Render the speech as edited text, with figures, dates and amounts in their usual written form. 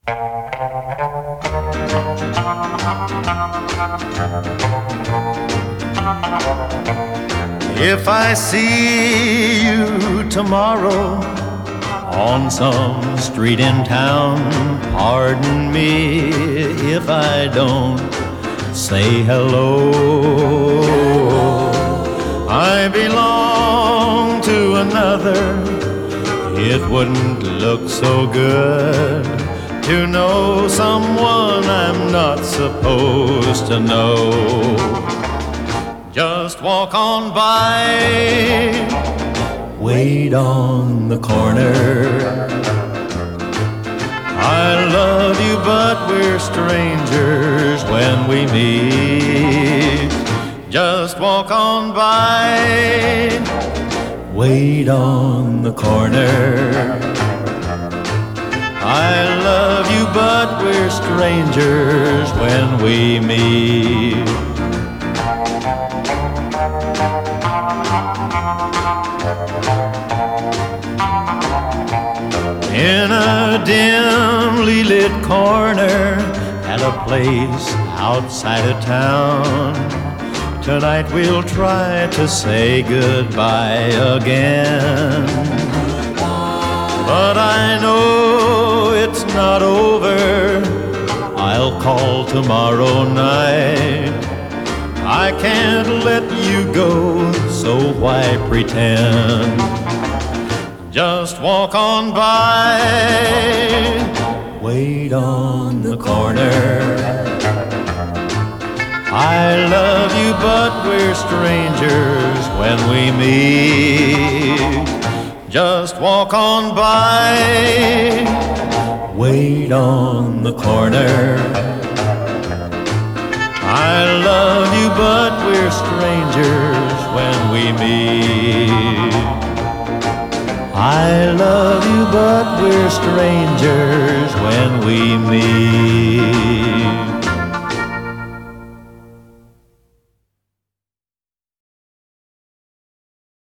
If I see you tomorrow on some street in town, pardon me if I don't say hello. I belong to another. It wouldn't look so good to know someone I'm not supposed to know. Just walk on by, wait on the corner. I love you, but we're strangers when we meet. Just walk on by, wait on the corner. I love you, but we're strangers when we meet. In a dimly lit corner at a place outside of town, tonight we'll try to say goodbye again. But I know it's not over. I'll call tomorrow night. I can't let you go, so why pretend? Just walk on by, wait on the corner. I love you, but we're strangers when we meet. Just walk on by, wait on the corner. I love you, but we're strangers when we meet. I love you, but we're strangers when we meet.